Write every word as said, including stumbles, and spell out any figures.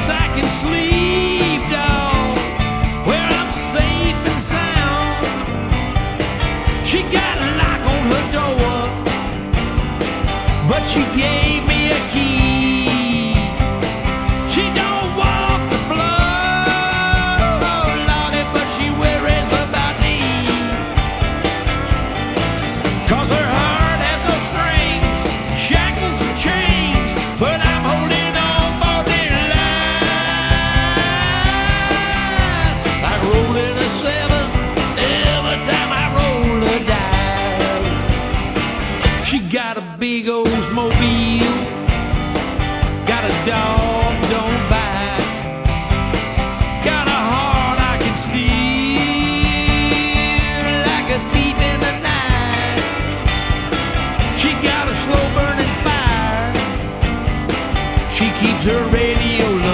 place I can sleep, dog, where I'm safe and sound. She got a lock on her door, but she gave me a key. She don't walk the floor, Lordy, but she worries about me. 'Cause her heart has no strings, shackles and chains, but I'm holding on for dear life. Like rolling a seven every time I roll the dice. She got a big Oldsmobile, got a dog don't bite, got a heart I can steal like a thief in the night. She got a slow burning fire, she keeps her radio